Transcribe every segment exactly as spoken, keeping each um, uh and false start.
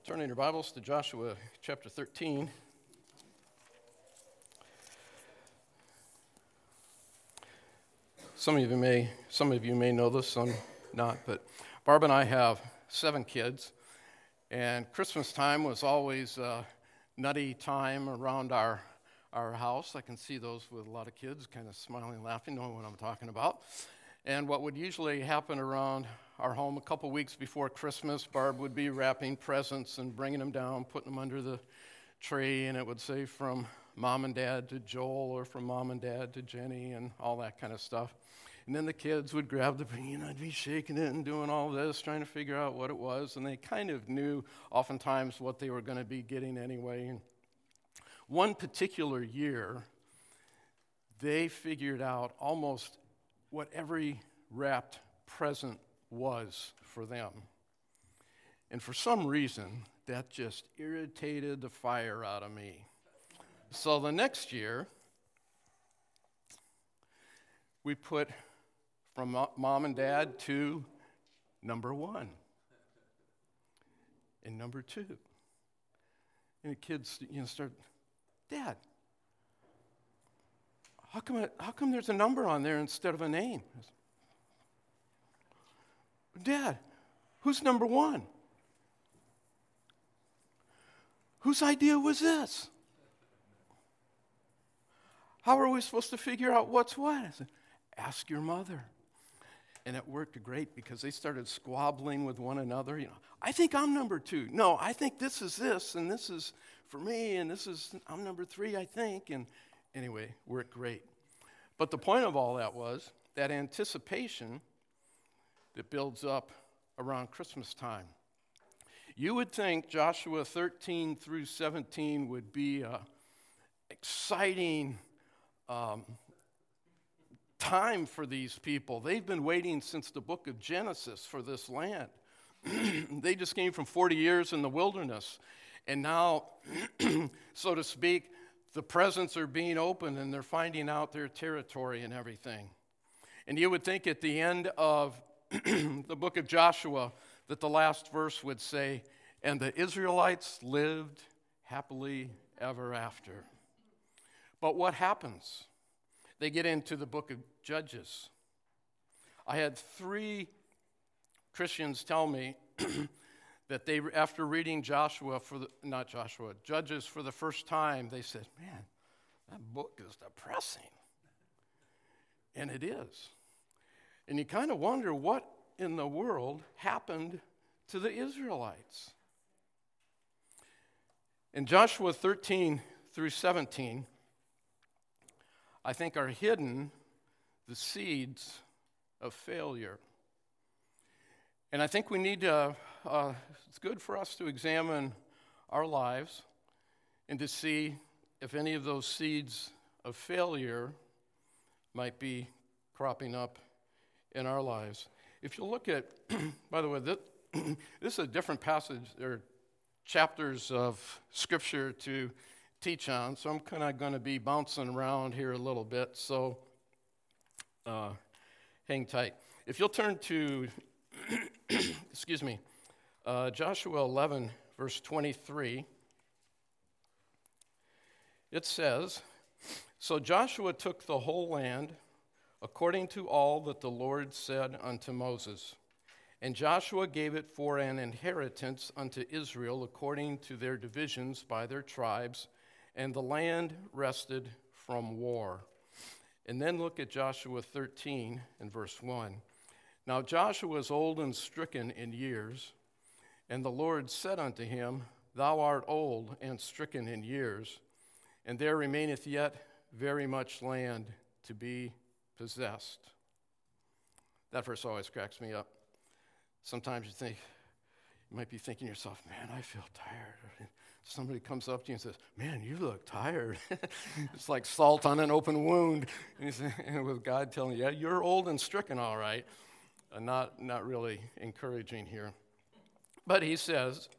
Turn in your Bibles to Joshua chapter thirteen. Some of you may, some of you may know this, some not, but Barb and I have seven kids, and Christmas time was always a nutty time around our our house. I can see those with a lot of kids kind of smiling, laughing, knowing what I'm talking about. And what would usually happen around our home a couple weeks before Christmas, Barb would be wrapping presents and bringing them down, putting them under the tree, and it would say from Mom and Dad to Joel or from Mom and Dad to Jenny and all that kind of stuff. And then the kids would grab the thing, and I'd be shaking it and doing all this, trying to figure out what it was, and they kind of knew oftentimes what they were going to be getting anyway. And one particular year, they figured out almost what every wrapped present was for them. And for some reason, that just irritated the fire out of me. So the next year, we put from Mom and Dad to number one and number two. And the kids, you know, start, Dad, how come, it, how come there's a number on there instead of a name? Dad, who's number one? Whose idea was this? How are we supposed to figure out what's what? I said, ask your mother. And it worked great because they started squabbling with one another. You know, I think I'm number two. No, I think this is this, and this is for me, and this is, I'm number three, I think. And anyway, worked great. But the point of all that was that anticipation that builds up around Christmas time. You would think Joshua thirteen through seventeen would be an exciting um, time for these people. They've been waiting since the book of Genesis for this land. They just came from forty years in the wilderness. And now, so to speak, the presents are being opened and they're finding out their territory and everything. And you would think at the end of the book of Joshua that the last verse would say, and the Israelites lived happily ever after. But what happens? They get into the book of Judges. I had three Christians tell me that they, after reading Joshua for the, not Joshua, Judges for the first time, they said, man, that book is depressing. And it is. And you kind of wonder what in the world happened to the Israelites. In Joshua thirteen through seventeen, I think are hidden the seeds of failure. And I think we need to, uh, it's good for us to examine our lives and to see if any of those seeds of failure might be cropping up in our lives. If you look at, by the way, this, this is a different passage, or chapters of Scripture to teach on, so I'm kind of going to be bouncing around here a little bit, so uh, hang tight. If you'll turn to, excuse me, uh, Joshua eleven, verse twenty-three, it says, so Joshua took the whole land according to all that the Lord said unto Moses. And Joshua gave it for an inheritance unto Israel according to their divisions by their tribes, and the land rested from war. And then look at Joshua thirteen and verse one. Now Joshua was old and stricken in years, and the Lord said unto him, Thou art old and stricken in years, and there remaineth yet very much land to be possessed. That verse always cracks me up. Sometimes you think, you might be thinking to yourself, man, I feel tired. Somebody comes up to you and says, man, you look tired. It's like salt on an open wound. And, say, and with God telling you, yeah, you're old and stricken, all right. Uh, not, not really encouraging here. But he says,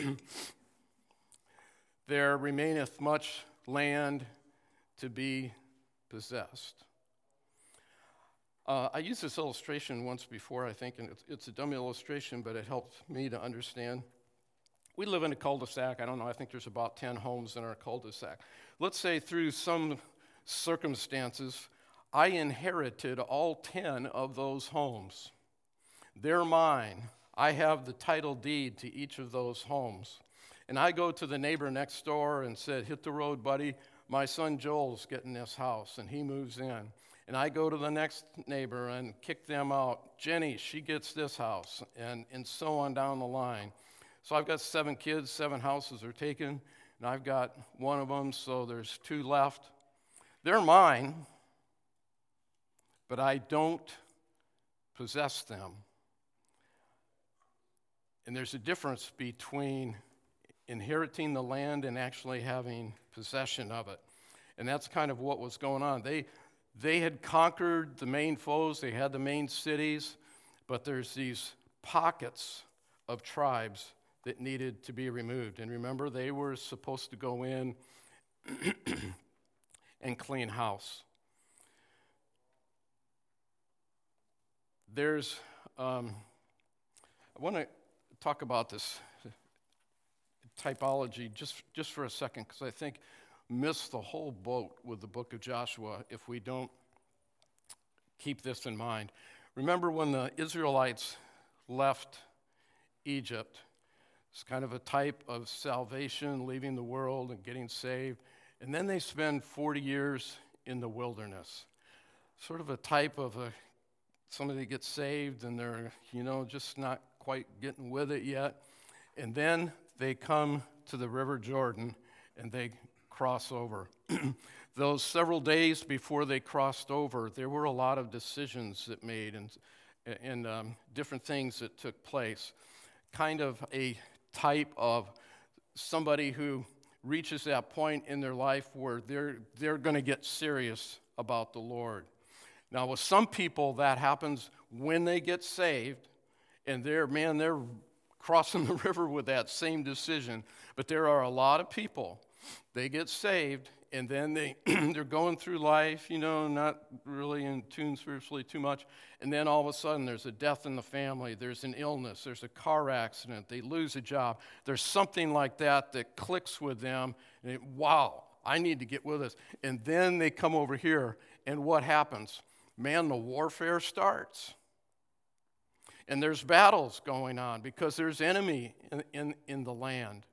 there remaineth much land to be possessed. Uh, I used this illustration once before, I think, and it's, it's a dumb illustration, but it helped me to understand. we live in a cul-de-sac. I don't know, I think there's about ten homes in our cul-de-sac. Let's say through some circumstances, I inherited all ten of those homes. They're mine. I have the title deed to each of those homes. And I go to the neighbor next door and said, hit the road, buddy. My son Joel's getting this house, and he moves in. And I go to the next neighbor and kick them out. Jenny, she gets this house, and, and so on down the line. So I've got seven kids, seven houses are taken, and I've got one of them, so there's two left. They're mine, but I don't possess them. And there's a difference between inheriting the land and actually having possession of it. And that's kind of what was going on. They they had conquered the main foes, they had the main cities, but there's these pockets of tribes that needed to be removed. And remember, they were supposed to go in and clean house. There's, um, I want to talk about this typology just, just for a second, because I think miss the whole boat with the book of Joshua if we don't keep this in mind. Remember when the Israelites left Egypt, it's kind of a type of salvation, leaving the world and getting saved, and then they spend forty years in the wilderness. Sort of a type of a somebody gets saved and they're, you know, just not quite getting with it yet, and then they come to the River Jordan and they cross over. Those several days before they crossed over, there were a lot of decisions that made and, and um, different things that took place. Kind of a type of somebody who reaches that point in their life where they're, they're going to get serious about the Lord. Now, with some people, that happens when they get saved, and they're, man, they're crossing the river with that same decision. But there are a lot of people, they get saved, and then they, they're going through life, you know, not really in tune spiritually too much, and then all of a sudden there's a death in the family, there's an illness, there's a car accident, they lose a job, there's something like that that clicks with them, and it, wow, I need to get with this. And then they come over here, and what happens? Man, the warfare starts. And there's battles going on because there's enemy in, in, in the land.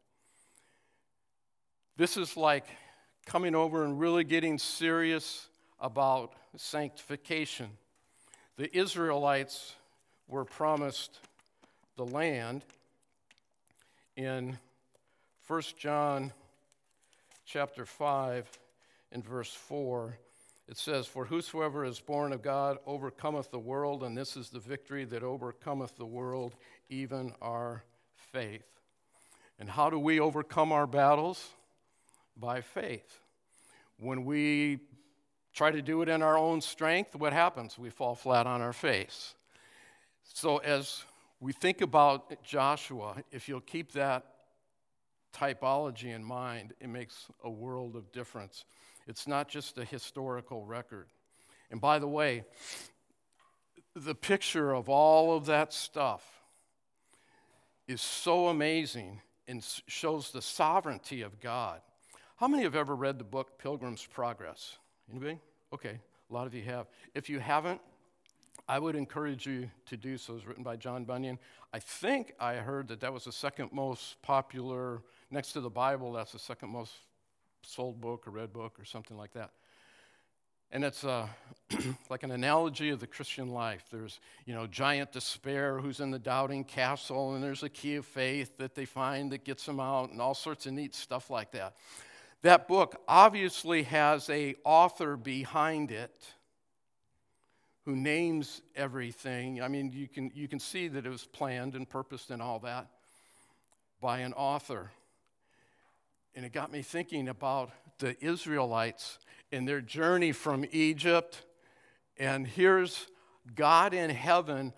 This is like coming over and really getting serious about sanctification. The Israelites were promised the land in First John chapter five and verse four. It says, "For whosoever is born of God overcometh the world, and this is the victory that overcometh the world, even our faith." And how do we overcome our battles? By faith. When we try to do it in our own strength, what happens? We fall flat on our face. So as we think about Joshua, if you'll keep that typology in mind, it makes a world of difference. It's not just a historical record. And by the way, the picture of all of that stuff is so amazing and shows the sovereignty of God. How many have ever read the book Pilgrim's Progress? Anybody? Okay, a lot of you have. If you haven't, I would encourage you to do so. It's written by John Bunyan. I think I heard that that was the second most popular, next to the Bible, that's the second most sold book or read book or something like that. And it's uh, like an analogy of the Christian life. There's, you know, giant despair who's in the doubting castle, and there's a key of faith that they find that gets them out, and all sorts of neat stuff like that. That book obviously has an author behind it who names everything. I mean, you can you can see that it was planned and purposed and all that by an author. And it got me thinking about the Israelites and their journey from Egypt. And here's God in heaven,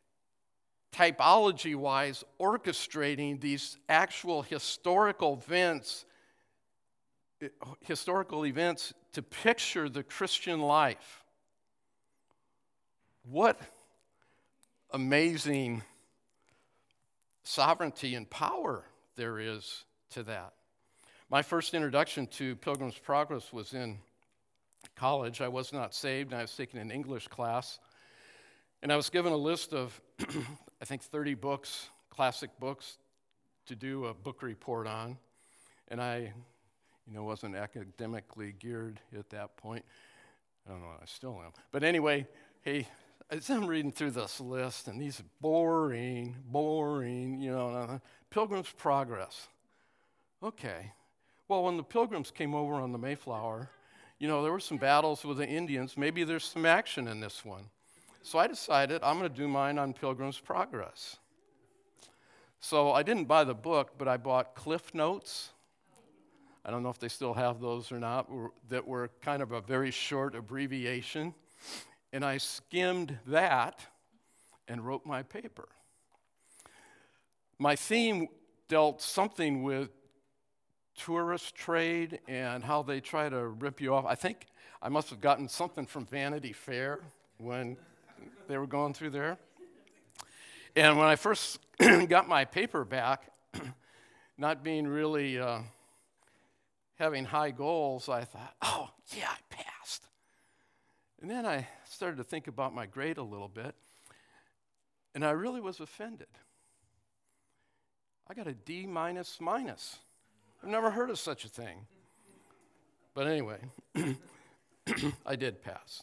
typology-wise, orchestrating these actual historical events, historical events to picture the Christian life. What amazing sovereignty and power there is to that. My first introduction to Pilgrim's Progress was in college. I was not saved, and I was taking an English class. And I was given a list of, I think, thirty books, classic books, to do a book report on. And I, you know, wasn't academically geared at that point. I don't know, I still am. But anyway, hey, as I'm reading through this list, and these boring, boring, you know, Pilgrim's Progress. Okay. Well, when the Pilgrims came over on the Mayflower, you know, there were some battles with the Indians. Maybe there's some action in this one. So I decided I'm going to do mine on Pilgrim's Progress. So I didn't buy the book, but I bought Cliff Notes. I don't know if they still have those or not, that were kind of a very short abbreviation. And I skimmed that and wrote my paper. My theme dealt something with tourist trade and how they try to rip you off. I think I must have gotten something from Vanity Fair when they were going through there. And when I first got my paper back, not being really uh, having high goals, I thought, oh, yeah, I passed. And then I started to think about my grade a little bit, and I really was offended. I got a D minus minus. I've never heard of such a thing. But anyway, I did pass.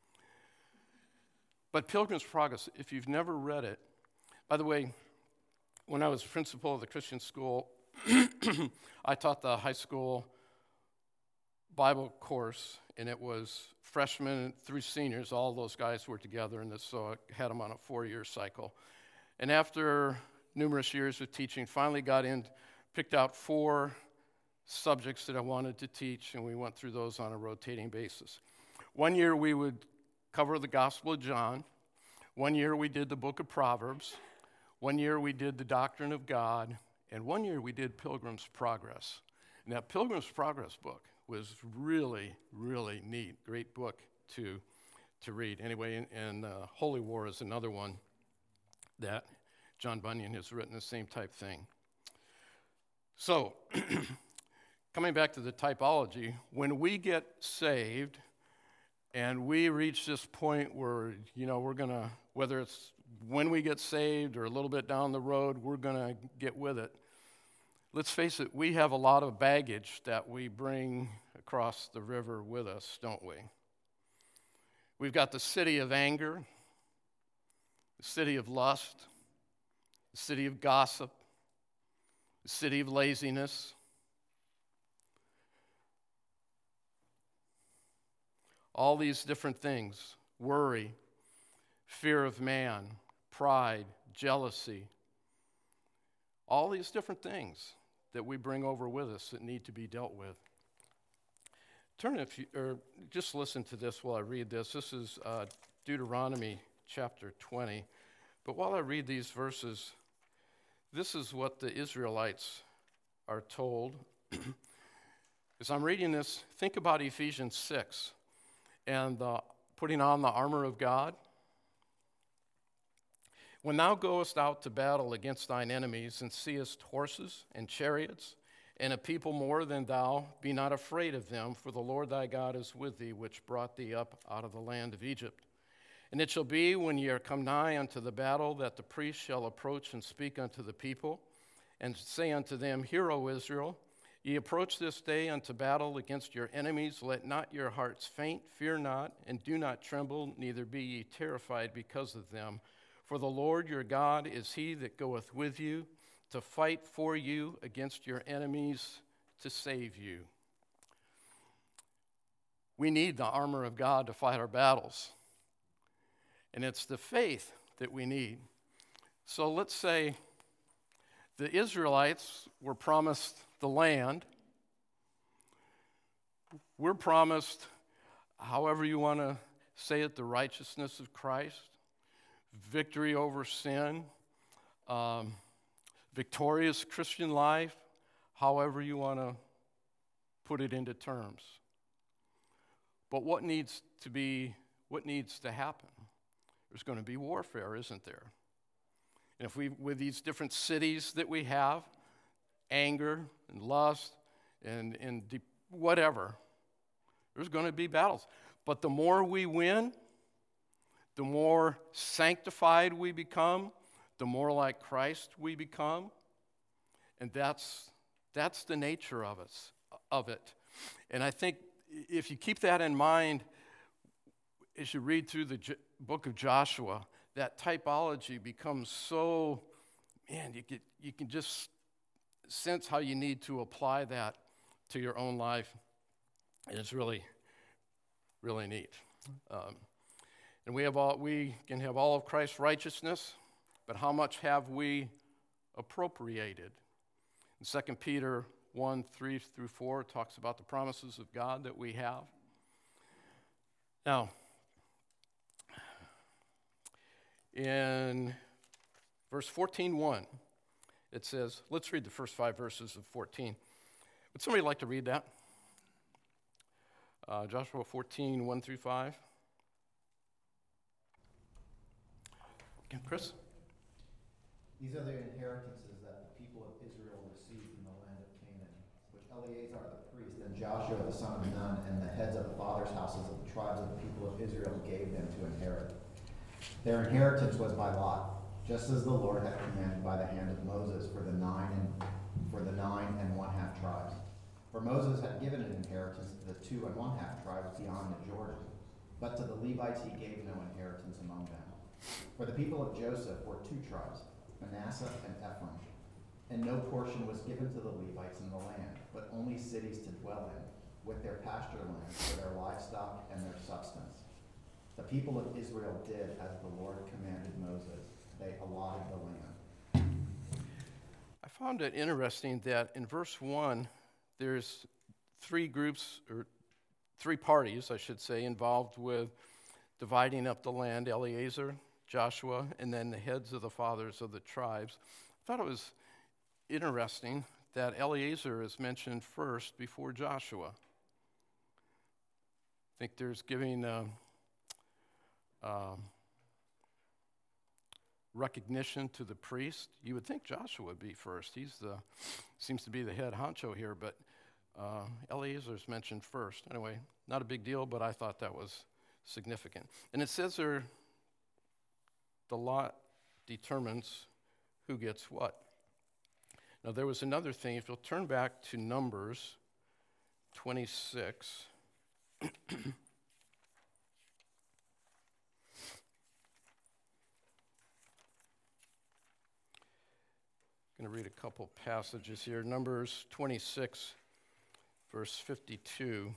But Pilgrim's Progress, if you've never read it, by the way, when I was principal of the Christian school, I taught the high school Bible course, and it was freshmen through seniors. All those guys were together in this, so I had them on a four-year cycle. And after numerous years of teaching, finally got in, picked out four subjects that I wanted to teach, and we went through those on a rotating basis. One year we would cover the Gospel of John. One year we did the book of Proverbs. One year we did the Doctrine of God. And one year we did Pilgrim's Progress. And that Pilgrim's Progress book was really, really neat. Great book to, to read. Anyway, and, and uh, Holy War is another one that John Bunyan has written the same type thing. So, coming back to the typology, when we get saved and we reach this point where, you know, we're going to, whether it's when we get saved or a little bit down the road, we're going to get with it. Let's face it, we have a lot of baggage that we bring across the river with us, don't we? We've got the city of anger, the city of lust, the city of gossip, the city of laziness. All these different things, worry, fear of man, pride, jealousy, all these different things that we bring over with us that need to be dealt with. Turn if you, or just listen to this while I read this. This is uh, Deuteronomy chapter twenty. But while I read these verses, this is what the Israelites are told. As I'm reading this, think about Ephesians six and uh, putting on the armor of God. When thou goest out to battle against thine enemies, and seest horses and chariots, and a people more than thou, be not afraid of them, for the Lord thy God is with thee, which brought thee up out of the land of Egypt. And it shall be, when ye are come nigh unto the battle, that the priest shall approach and speak unto the people, and say unto them, Hear, O Israel, ye approach this day unto battle against your enemies. Let not your hearts faint, fear not, and do not tremble, neither be ye terrified because of them. For the Lord your God is he that goeth with you, to fight for you against your enemies, to save you. We need the armor of God to fight our battles. And it's the faith that we need. So let's say the Israelites were promised the land. We're promised, however you want to say it, the righteousness of Christ, victory over sin, um, victorious Christian life, however you want to put it into terms. But what needs to be, what needs to happen? There's going to be warfare, isn't there? And if we, with these different cities that we have, anger and lust and, and de- whatever. There's going to be battles. But the more we win, the more sanctified we become, the more like Christ we become. And that's that's the nature of us of it. And I think if you keep that in mind as you read through the J- book of Joshua, that typology becomes so, man, you can, you can just sense how you need to apply that to your own life. And it's really, really neat. Um, and we have all we can have all of Christ's righteousness, but how much have we appropriated? In Second Peter one, three through four talks about the promises of God that we have. Now, in verse fourteen one, it says, let's read the first five verses of fourteen. Would somebody like to read that? Uh, Joshua fourteen, one through five. Okay, Chris? These are the inheritances that the people of Israel received in the land of Canaan, which Eleazar the priest and Joshua the son of Nun and the heads of the fathers' houses of the tribes of the people of Israel gave them to inherit. Their inheritance was by lot, just as the Lord had commanded by the hand of Moses for the nine and for the nine and one half tribes. For Moses had given an inheritance to the two and one half tribes beyond the Jordan, but to the Levites he gave no inheritance among them. For the people of Joseph were two tribes, Manasseh and Ephraim, and no portion was given to the Levites in the land, but only cities to dwell in, with their pasture lands for their livestock and their substance. The people of Israel did as the Lord commanded Moses. They allotted the land. I found it interesting that in verse one, there's three groups, or three parties, I should say, involved with dividing up the land: Eleazar, Joshua, and then the heads of the fathers of the tribes. I thought it was interesting that Eleazar is mentioned first before Joshua. I think there's giving uh, uh, recognition to the priest. You would think Joshua would be first. He's the seems to be the head honcho here, but uh, Eleazar is mentioned first. Anyway, not a big deal, but I thought that was significant. And it says there, the lot determines who gets what. Now, there was another thing. If you'll turn back to Numbers twenty-six. I'm going to read a couple passages here. Numbers twenty-six, verse fifty-two.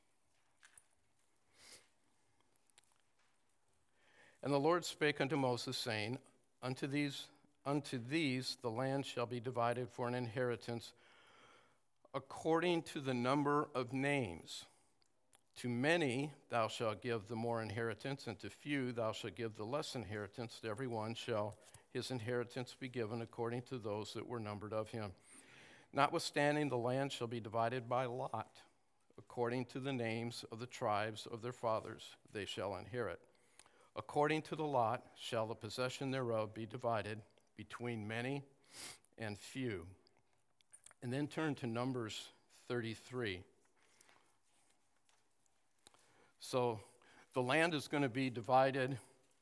And the Lord spake unto Moses, saying, Unto these, unto these the land shall be divided for an inheritance according to the number of names. To many thou shalt give the more inheritance, and to few thou shalt give the less inheritance. To every one shall his inheritance be given according to those that were numbered of him. Notwithstanding, the land shall be divided by lot, according to the names of the tribes of their fathers they shall inherit. According to the lot shall the possession thereof be divided between many and few. And then turn to Numbers thirty-three. So the land is going to be divided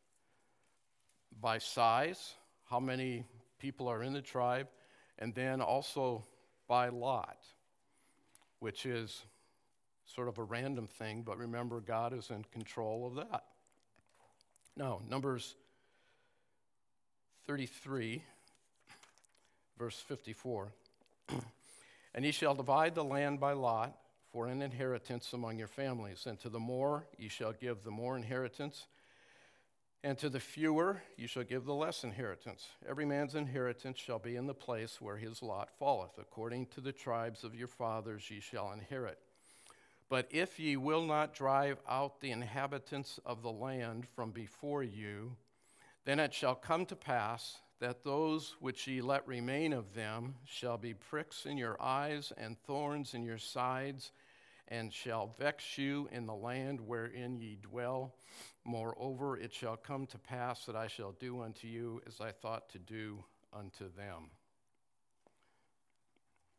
by size, how many people are in the tribe, and then also by lot, which is sort of a random thing, but remember, God is in control of that. Now, Numbers thirty-three, verse fifty-four. And ye shall divide the land by lot for an inheritance among your families, and to the more ye shall give the more inheritance, and to the fewer ye shall give the less inheritance. Every man's inheritance shall be in the place where his lot falleth. According to the tribes of your fathers ye shall inherit. But if ye will not drive out the inhabitants of the land from before you, then it shall come to pass that those which ye let remain of them shall be pricks in your eyes and thorns in your sides, and shall vex you in the land wherein ye dwell. Moreover, it shall come to pass that I shall do unto you as I thought to do unto them.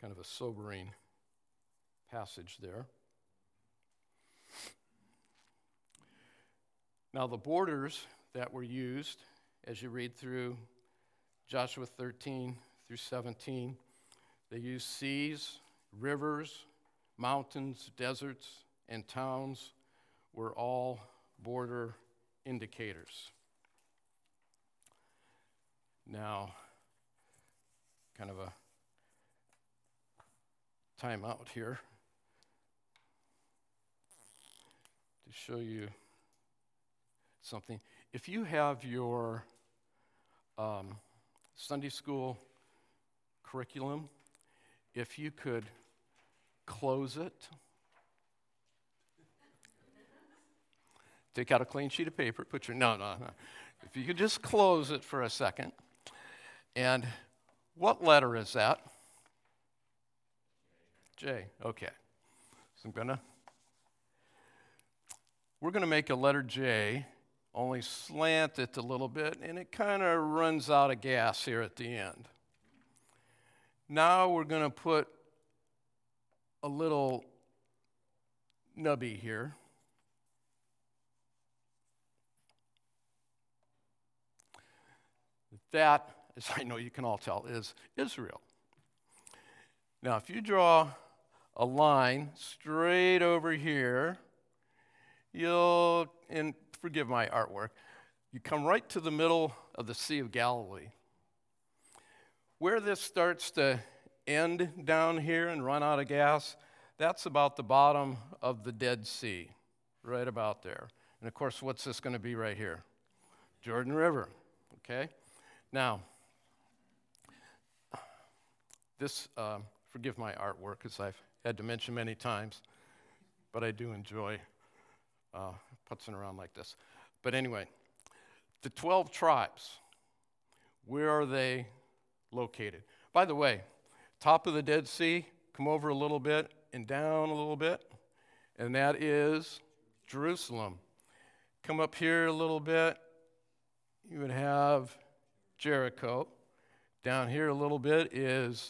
kind of a sobering passage there. Now, the borders that were used as you read through Joshua thirteen through seventeen, they used seas, rivers, mountains, deserts, and towns were all border indicators. Now, kind of a time out here to show you something. If you have your um, Sunday school curriculum, if you could close it, take out a clean sheet of paper, put your, no, no, no. If you could just close it for a second. And what letter is that? J, okay. So I'm gonna, we're gonna make a letter J, only slant it a little bit, and it kind of runs out of gas here at the end. Now we're gonna put a little nubby here. That, as I know you can all tell, is Israel. Now, if you draw a line straight over here, you'll, and forgive my artwork, you come right to the middle of the Sea of Galilee. Where this starts to end down here and run out of gas, that's about the bottom of the Dead Sea, right about there. And of course, what's this going to be right here? Jordan River, okay? Now, this, uh, forgive my artwork, as I've had to mention many times, but I do enjoy uh, putzing around like this. But anyway, the twelve tribes, where are they located? By the way, top of the Dead Sea, come over a little bit and down a little bit, and that is Jerusalem. Come up here a little bit, you would have Jericho. Down here a little bit is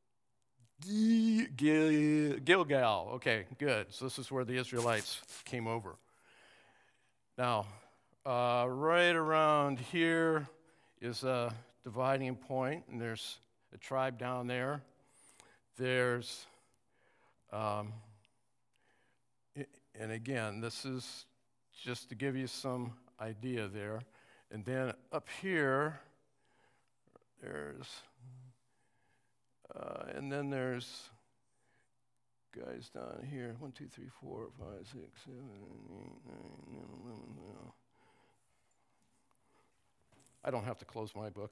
Gilgal. Okay, good. So this is where the Israelites came over. Now, uh, right around here is a dividing point, and there's a tribe down there. There's, um, and again, this is just to give you some idea there. And then up here, there's, uh, and then there's guys down here. One, two, three, four, five, six, seven, eight, nine, ten, eleven, twelve. I don't have to close my book.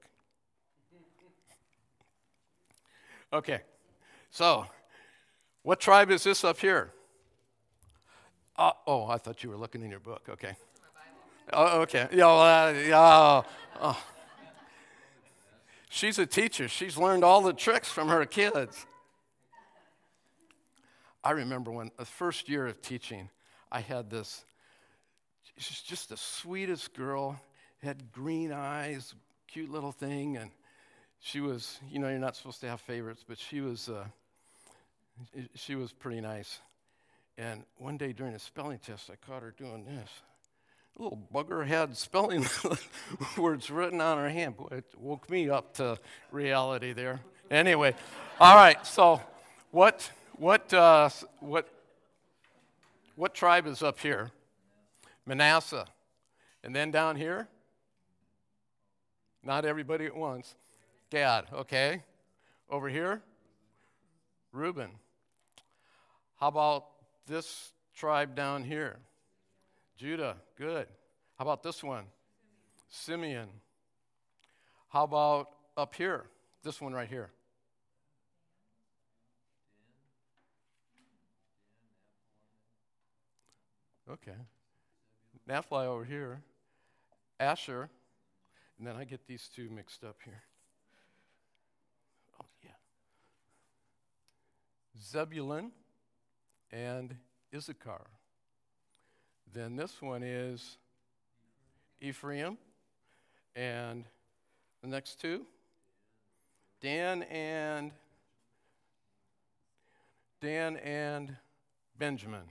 Okay, so what tribe is this up here? Uh, oh, I thought you were looking in your book. Okay. Oh, okay. Yeah, uh, yeah. Oh. She's a teacher. She's learned all the tricks from her kids. I remember when the first year of teaching, I had this, she's just the sweetest girl, had green eyes, cute little thing, and she was, you know, you're not supposed to have favorites, but she was, uh, she was pretty nice. And one day during a spelling test, I caught her doing this. A little bugger had spelling words written on her hand. Boy, it woke me up to reality there. Anyway, all right. So, what, what, uh, what, what tribe is up here? Manasseh, and then down here. Not everybody at once. Gad. Okay. Over here. Reuben. How about this tribe down here? Judah, good. How about this one? Simeon. How about up here? This one right here. Okay. Naphtali over here. Asher. And then I get these two mixed up here. Oh, yeah. Zebulun and Issachar. Then this one is Ephraim, and the next two, Dan and Dan and Benjamin.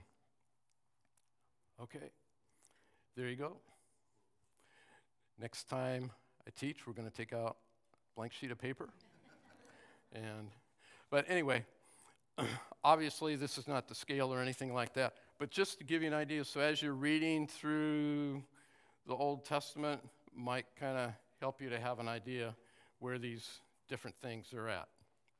Okay, there you go. Next time I teach, we're going to take out a blank sheet of paper. and, But anyway, obviously this is not the scale or anything like that, but just to give you an idea, so as you're reading through the Old Testament, might kind of help you to have an idea where these different things are at.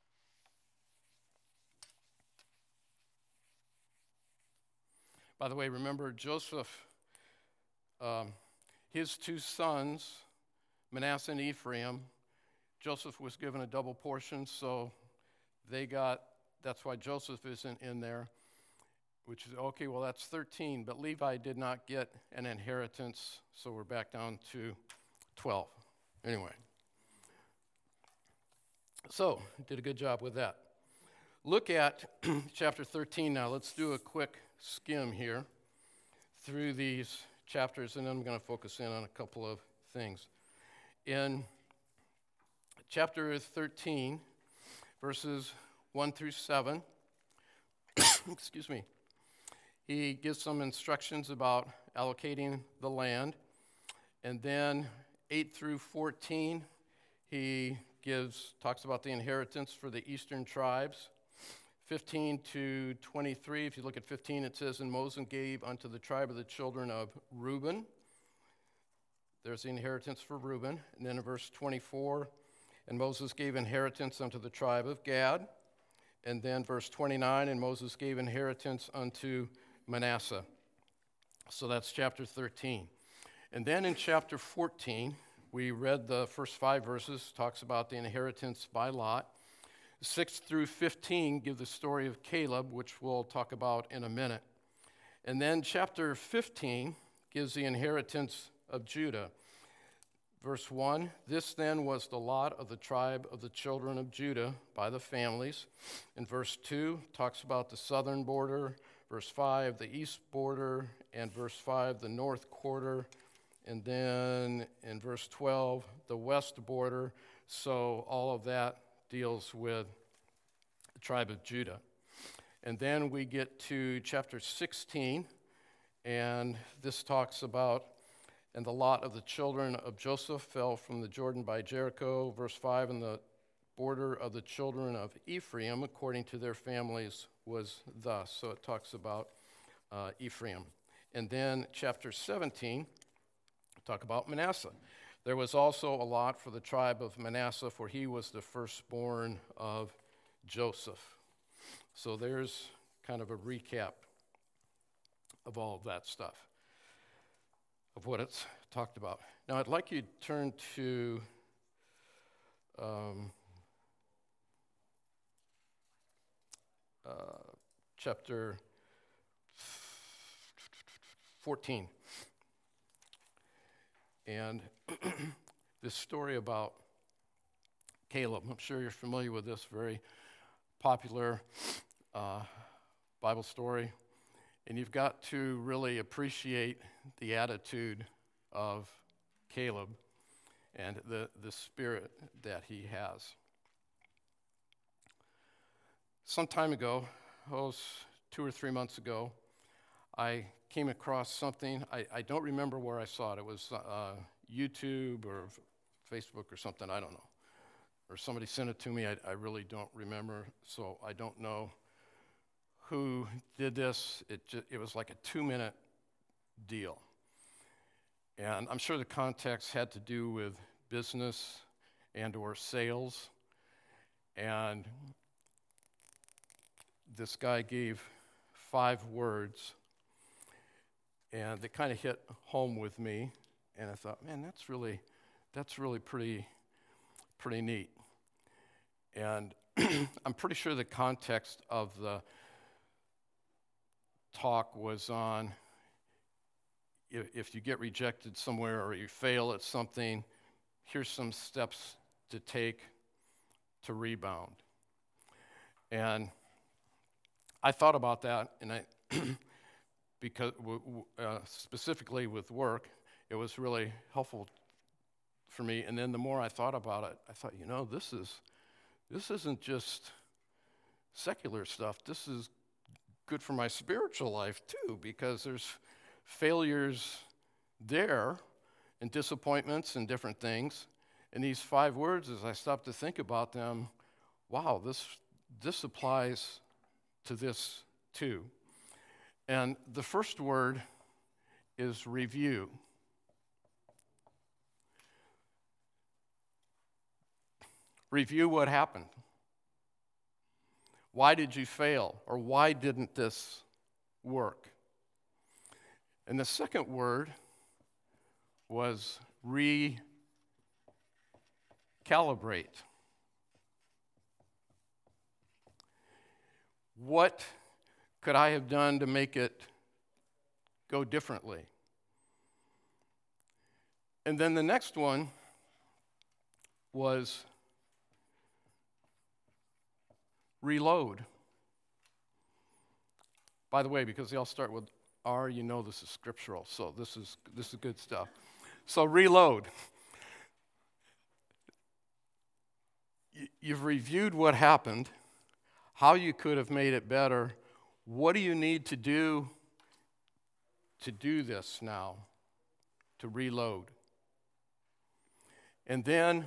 By the way, remember Joseph, um, his two sons, Manasseh and Ephraim, Joseph was given a double portion, so they got, that's why Joseph isn't in there, which is, okay, well, that's thirteen, but Levi did not get an inheritance, so we're back down to twelve. Anyway. So, did a good job with that. Look at chapter thirteen now. Let's do a quick skim here through these chapters, and then I'm going to focus in on a couple of things. In chapter thirteen, verses one through seven, excuse me, he gives some instructions about allocating the land. And then eight through fourteen, he gives talks about the inheritance for the eastern tribes. fifteen to twenty-three, if you look at fifteen, it says, "And Moses gave unto the tribe of the children of Reuben." There's the inheritance for Reuben. And then in verse twenty-four, "And Moses gave inheritance unto the tribe of Gad." And then verse twenty-nine, "And Moses gave inheritance unto Manasseh." So that's chapter thirteen. And then in chapter fourteen, we read the first five verses, talks about the inheritance by lot. six through fifteen give the story of Caleb, which we'll talk about in a minute. And then chapter fifteen gives the inheritance of Judah. Verse one, "This then was the lot of the tribe of the children of Judah by the families." And verse two talks about the southern border. Verse five, the east border. And verse five, the north quarter. And then in verse twelve, the west border. So all of that deals with the tribe of Judah. And then we get to chapter sixteen, and this talks about, "And the lot of the children of Joseph fell from the Jordan by Jericho." Verse five, "And the border of the children of Ephraim, according to their families, was thus." So it talks about uh, Ephraim. And then chapter seventeen, talk about Manasseh. "There was also a lot for the tribe of Manasseh, for he was the firstborn of Joseph." So there's kind of a recap of all of that stuff, of what it's talked about. Now I'd like you to turn to um, uh, chapter fourteen. And this story about Caleb, I'm sure you're familiar with this, very popular uh, Bible story. And you've got to really appreciate the attitude of Caleb and the, the spirit that he has. Some time ago, oh, it was two or three months ago, I came across something. I, I don't remember where I saw it. It was uh, YouTube or Facebook or something, I don't know. Or somebody sent it to me, I, I really don't remember, so I don't know who did this. It, just, it was like a two-minute deal. And I'm sure the context had to do with business and or sales. And this guy gave five words, and they kind of hit home with me. And I thought, man, that's really, that's really pretty, pretty neat. And I'm pretty sure the context of the talk was on if, if you get rejected somewhere or you fail at something, here's some steps to take to rebound. And I thought about that, and I, because uh, specifically with work, it was really helpful for me. And then the more I thought about it, I thought, you know, this is this isn't just secular stuff. This is good for my spiritual life too, because there's failures there and disappointments and different things. And these five words, as I stop to think about them, wow, this this applies to this too. And the first word is review. Review what happened. Why did you fail? Or why didn't this work? And the second word was recalibrate. What could I have done to make it go differently? And then the next one was reload. By the way, because they all start with R, you know this is scriptural, so this is this is good stuff. So reload. You've reviewed what happened, how you could have made it better. What do you need to do to do this now, to reload? And then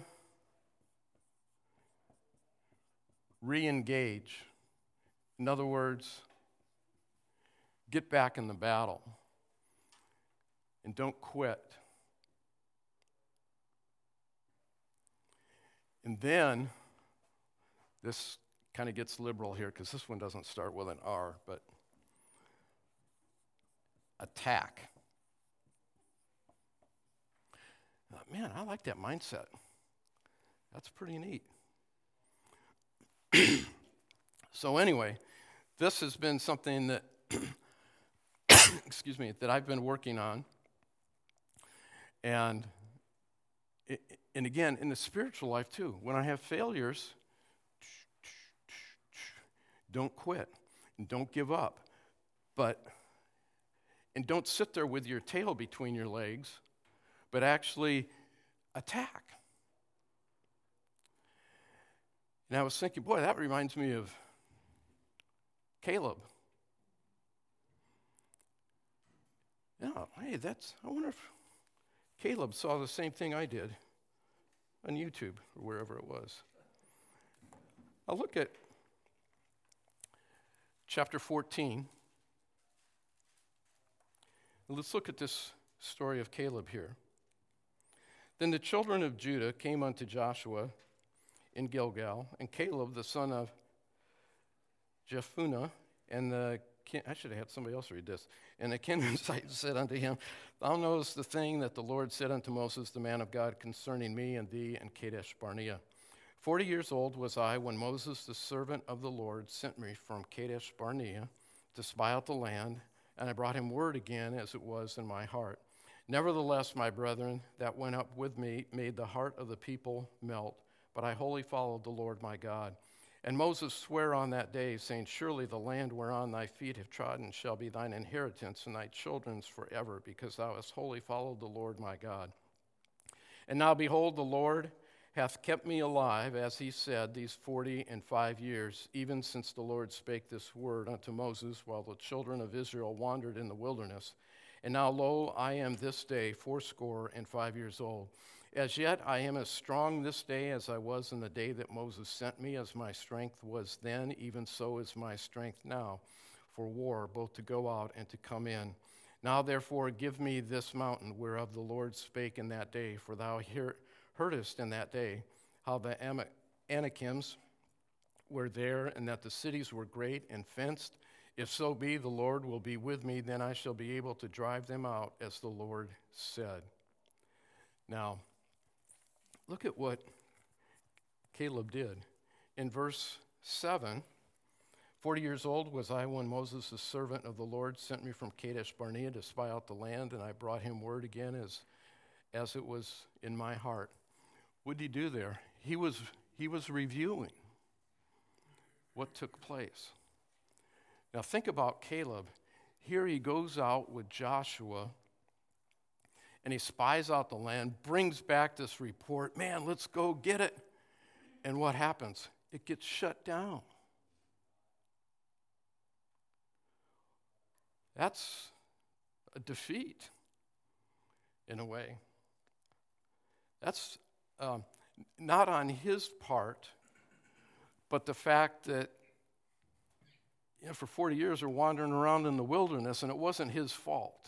re-engage. In other words, get back in the battle and don't quit. And then, this kind of gets liberal here because this one doesn't start with an R, but attack. Uh, man, I like that mindset. That's pretty neat. So anyway, this has been something that, excuse me, that I've been working on. And, it, and again, in the spiritual life too, when I have failures, don't quit and don't give up. But, and don't sit there with your tail between your legs, but actually attack. And I was thinking, boy, that reminds me of Caleb. Yeah, hey, that's, I wonder if Caleb saw the same thing I did on YouTube or wherever it was. I'll look at chapter fourteen. Let's look at this story of Caleb here. Then the children of Judah came unto Joshua in Gilgal, and Caleb, the son of Jephunneh, and the, I should have had somebody else read this, and the Kenizzite said unto him, Thou knowest the thing that the Lord said unto Moses, the man of God, concerning me and thee and Kadesh Barnea. Forty years old was I when Moses, the servant of the Lord, sent me from Kadesh Barnea to spy out the land, and I brought him word again as it was in my heart. Nevertheless, my brethren, that went up with me made the heart of the people melt, but I wholly followed the Lord my God. And Moses sware on that day, saying, Surely the land whereon thy feet have trodden shall be thine inheritance and thy children's forever, because thou hast wholly followed the Lord my God. And now behold, the Lord hath kept me alive, as he said, these forty and five years, even since the Lord spake this word unto Moses, while the children of Israel wandered in the wilderness. And now, lo, I am this day fourscore and five years old. As yet I am as strong this day as I was in the day that Moses sent me, as my strength was then, even so is my strength now for war, both to go out and to come in. Now therefore give me this mountain whereof the Lord spake in that day, for thou hear, heardest in that day how the Am- Anakims were there, and that the cities were great and fenced. If so be the Lord will be with me, then I shall be able to drive them out, as the Lord said. Now, look at what Caleb did. In verse seven, forty years old was I when Moses, the servant of the Lord, sent me from Kadesh Barnea to spy out the land, and I brought him word again as, as it was in my heart. What did he do there? He was, he was reviewing what took place. Now think about Caleb. Here he goes out with Joshua, and he spies out the land, brings back this report, man, let's go get it. And what happens? It gets shut down. That's a defeat in a way. That's um, not on his part, but the fact that you know, for forty years they're wandering around in the wilderness, and it wasn't his fault.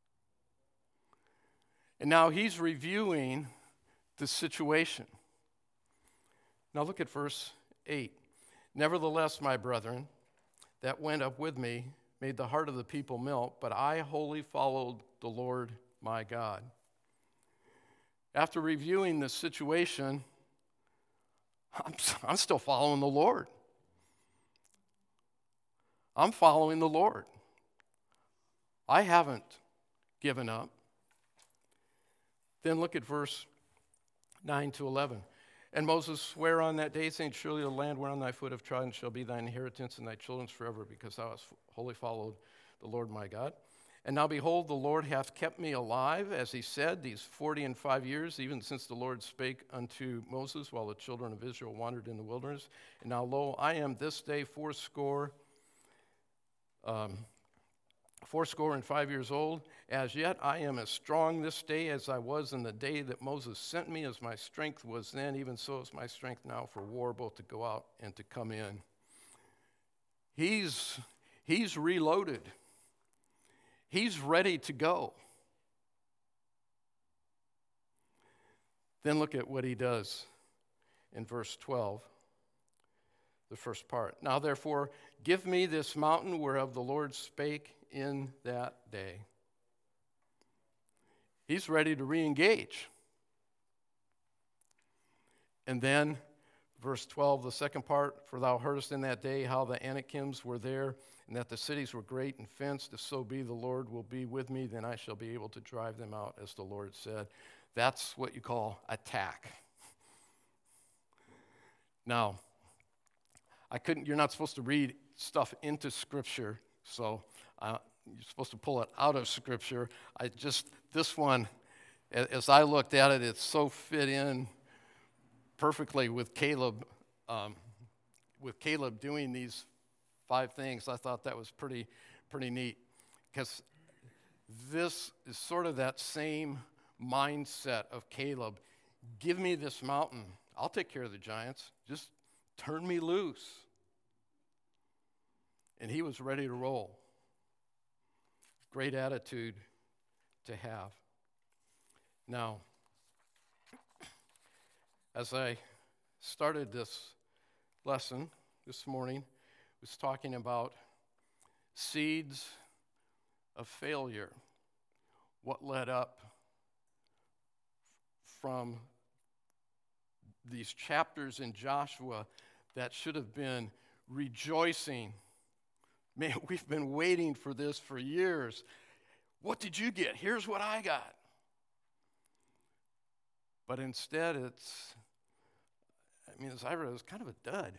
And now he's reviewing the situation. Now look at verse eight. Nevertheless, my brethren, that went up with me made the heart of the people melt, but I wholly followed the Lord my God. After reviewing the situation, I'm, I'm still following the Lord. I'm following the Lord. I haven't given up. Then look at verse nine to eleven. And Moses sware on that day, saying, surely the land whereon thy foot hath trodden shall be thine inheritance and thy children's forever, because thou hast wholly followed the Lord my God. And now behold, the Lord hath kept me alive, as he said, these forty and five years, even since the Lord spake unto Moses, while the children of Israel wandered in the wilderness. And now, lo, I am this day fourscore, um, fourscore and five years old. As yet I am as strong this day as I was in the day that Moses sent me, as my strength was then, even so is my strength now for war, both to go out and to come in. He's, he's reloaded. He's ready to go. Then look at what he does in verse twelve, the first part. Now therefore, give me this mountain whereof the Lord spake in that day. He's ready to re-engage. And then, verse twelve, the second part, for thou heardest in that day how the Anakims were there, and that the cities were great and fenced. If so be the Lord will be with me, then I shall be able to drive them out, as the Lord said. That's what you call attack. Now, I couldn't, you're not supposed to read stuff into Scripture, so uh, you're supposed to pull it out of Scripture. I just, this one, as I looked at it, it so fit in perfectly with Caleb, um, with Caleb doing these five things. I thought that was pretty, pretty neat, because this is sort of that same mindset of Caleb. Give me this mountain. I'll take care of the giants. Just turn me loose. And he was ready to roll. Great attitude to have. Now, as I started this lesson this morning, I was talking about seeds of failure. What led up from these chapters in Joshua that should have been rejoicing. Man, we've been waiting for this for years. What did you get? Here's what I got. But instead, it's, I mean, as I read it, was kind of a dud.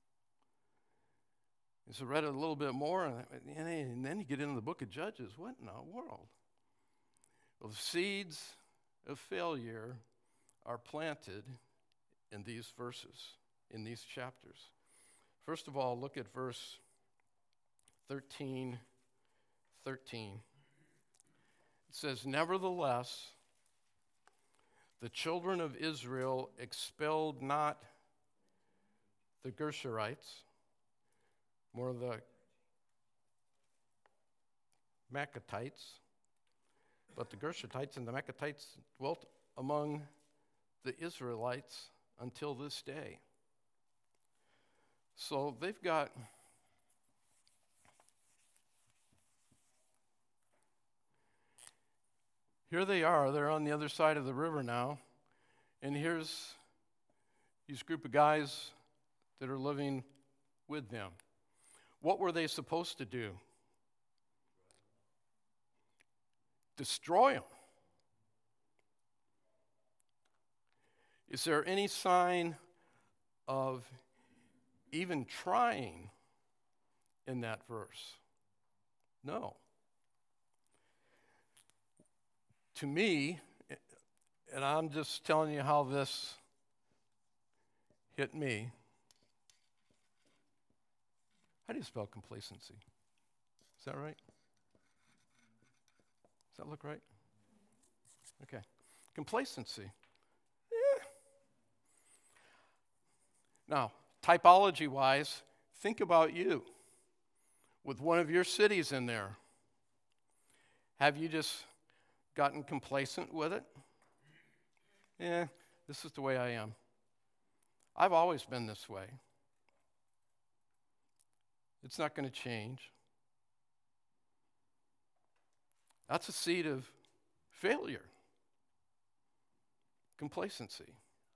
So I read it a little bit more, and then you get into the book of Judges. What in the world? Well, the seeds of failure are planted in these verses, in these chapters. First of all, look at verse thirteen, thirteen. It says, nevertheless, the children of Israel expelled not the Gershurites, more the Maccathites, but the Gershurites and the Maccathites dwelt among the Israelites until this day. So they've got here they are, they're on the other side of the river now, and here's these group of guys that are living with them. What were they supposed to do? Destroy them. Is there any sign of even trying in that verse? No. To me, and I'm just telling you how this hit me. How do you spell complacency? Is that right? Does that look right? Okay. Complacency. Eh. Now, typology-wise, think about you with one of your cities in there. Have you just gotten complacent with it? Yeah, this is the way I am. I've always been this way. It's not going to change. That's a seed of failure. Complacency.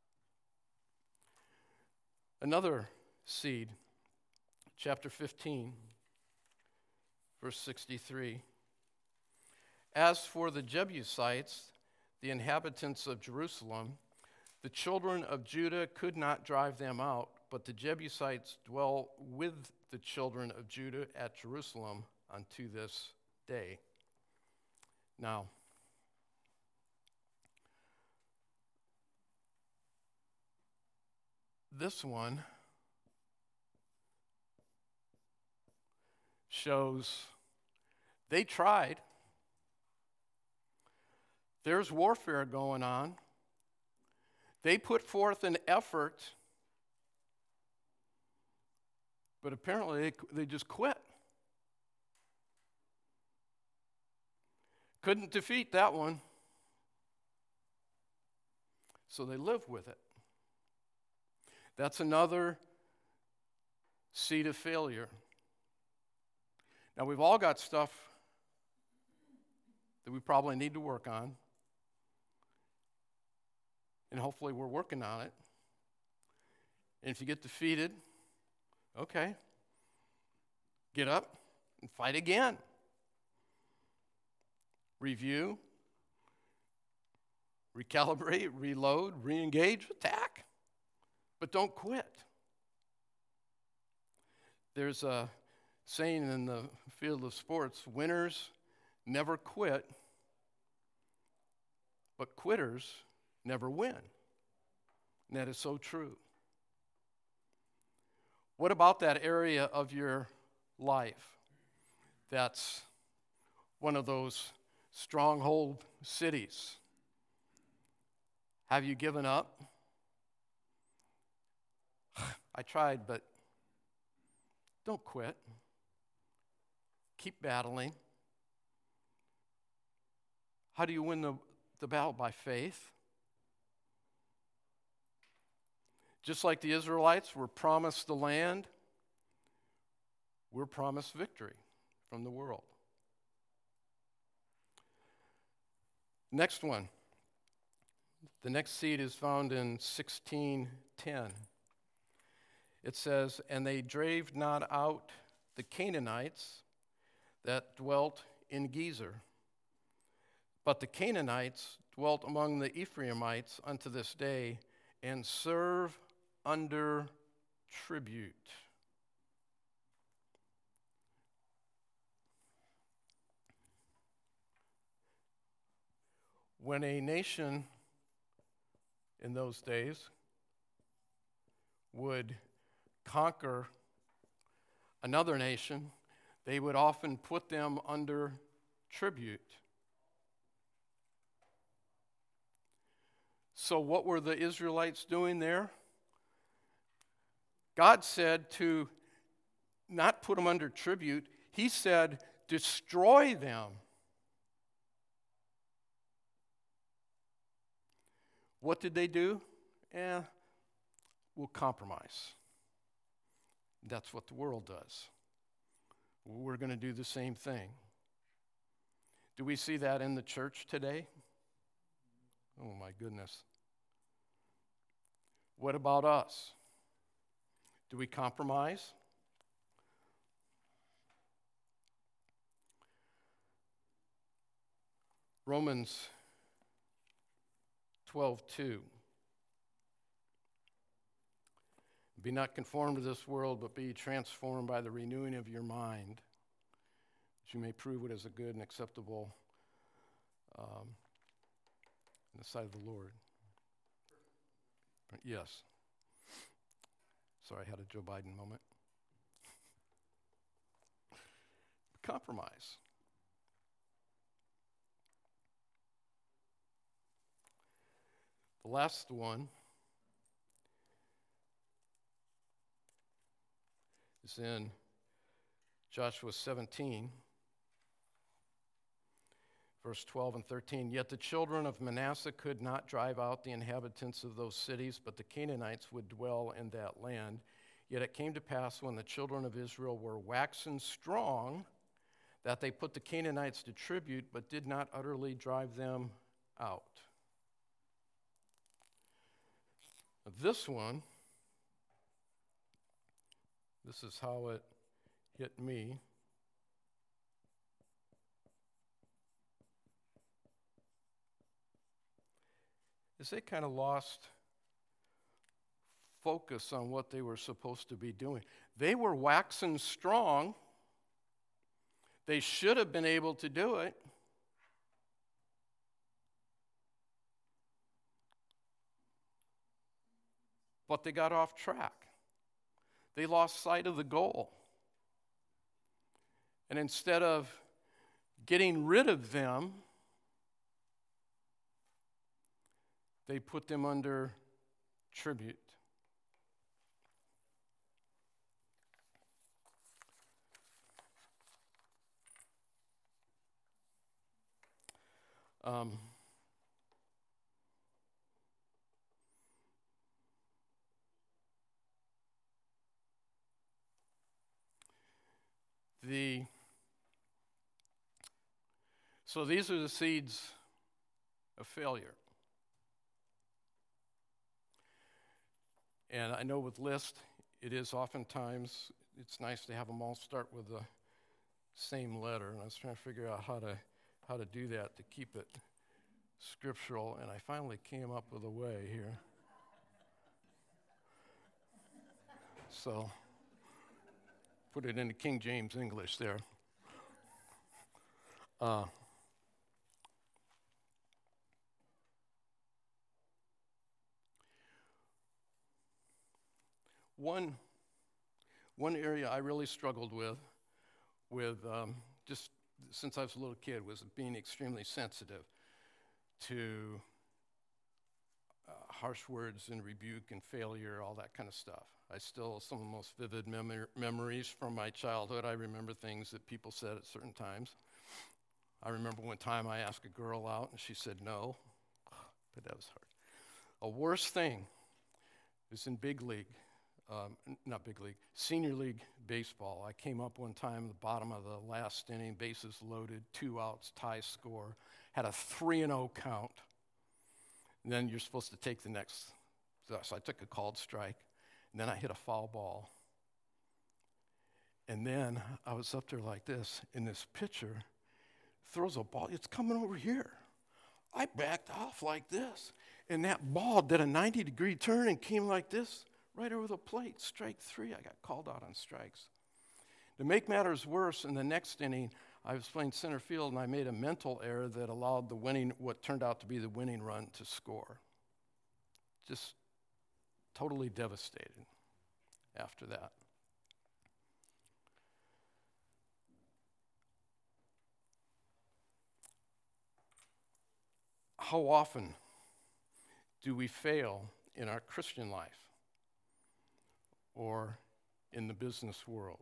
Another seed, chapter fifteen, verse sixty-three. As for the Jebusites, the inhabitants of Jerusalem, the children of Judah could not drive them out, but the Jebusites dwell with the children of Judah at Jerusalem unto this day. Now, this one shows they tried. There's warfare going on. They put forth an effort, but apparently they, they just quit. Couldn't defeat that one. So they live with it. That's another seed of failure. Now, we've all got stuff that we probably need to work on. And hopefully we're working on it. And if you get defeated, okay, get up and fight again. Review, recalibrate, reload, re-engage, attack. But don't quit. There's a saying in the field of sports, winners never quit, but quitters never win. And that is so true. What about that area of your life that's one of those stronghold cities? Have you given up? I tried, but don't quit. Keep battling. How do you win the, the battle? By faith. Just like the Israelites were promised the land, we're promised victory from the world. Next one. The next seed is found in sixteen ten. It says, "And they drave not out the Canaanites that dwelt in Gezer, but the Canaanites dwelt among the Ephraimites unto this day, and serve under tribute." When a nation in those days would conquer another nation, they would often put them under tribute. So what were the Israelites doing there? God said to not put them under tribute. He said, destroy them. What did they do? Eh, we'll compromise. That's what the world does. We're going to do the same thing. Do we see that in the church today? Oh my goodness. What about us? Do we compromise? Romans twelve two. Be not conformed to this world, but be transformed by the renewing of your mind, that you may prove what is a good and acceptable um, in the sight of the Lord. Yes. Sorry, I had a Joe Biden moment. Compromise. The last one is in Joshua seventeen, verse twelve and thirteen. Yet the children of Manasseh could not drive out the inhabitants of those cities, but the Canaanites would dwell in that land. Yet it came to pass when the children of Israel were waxen strong that they put the Canaanites to tribute, but did not utterly drive them out. This one, this is how it hit me. Is they kind of lost focus on what they were supposed to be doing. They were waxing strong. They should have been able to do it. But they got off track. They lost sight of the goal. And instead of getting rid of them, they put them under tribute. Um, the so these are the seeds of failure. And I know with list, it is oftentimes, it's nice to have them all start with the same letter. And I was trying to figure out how to how to do that to keep it scriptural. And I finally came up with a way here. So, put it into King James English there. Uh, one, one area I really struggled with, with um, just since I was a little kid, was being extremely sensitive to uh, harsh words and rebuke and failure, all that kind of stuff. I still, some of the most vivid mem- memories from my childhood, I remember things that people said at certain times. I remember one time I asked a girl out and she said no, but that was hard. A worse thing is in big league. Um, not big league, senior league baseball. I came up one time at the bottom of the last inning, bases loaded, two outs, tie score, had a three and oh count. And then you're supposed to take the next. So I took a called strike, and then I hit a foul ball. And then I was up there like this, and this pitcher throws a ball. It's coming over here. I backed off like this, and that ball did a ninety degree turn and came like this. Right over the plate, strike three. I got called out on strikes. To make matters worse, in the next inning, I was playing center field, and I made a mental error that allowed the winning, what turned out to be the winning run, to score. Just totally devastated after that. How often do we fail in our Christian life? Or in the business world?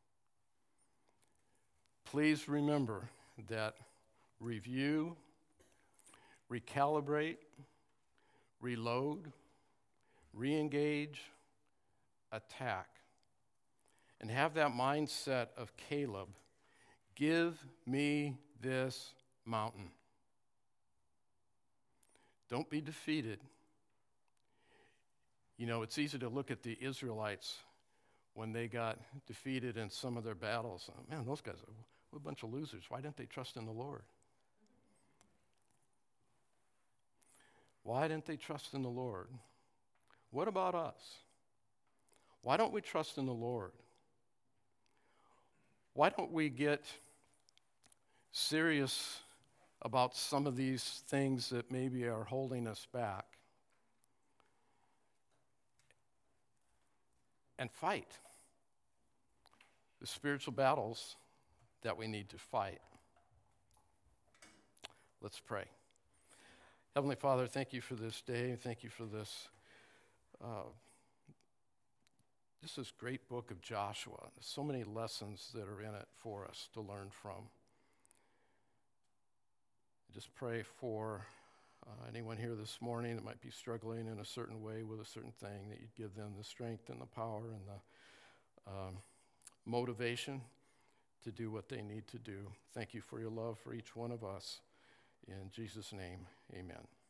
Please remember that review, recalibrate, reload, re-engage, attack, and have that mindset of Caleb. Give me this mountain. Don't be defeated. You know, it's easy to look at the Israelites when they got defeated in some of their battles. Man, those guys are a bunch of losers. Why didn't they trust in the Lord? Why didn't they trust in the Lord? What about us? Why don't we trust in the Lord? Why don't we get serious about some of these things that maybe are holding us back? And fight the spiritual battles that we need to fight. Let's pray. Heavenly Father, thank you for this day. Thank you for this, uh, this is great book of Joshua. There's so many lessons that are in it for us to learn from. I just pray for uh, anyone here this morning that might be struggling in a certain way with a certain thing, that you'd give them the strength and the power and the um, motivation to do what they need to do. Thank you for your love for each one of us. In Jesus' name, amen.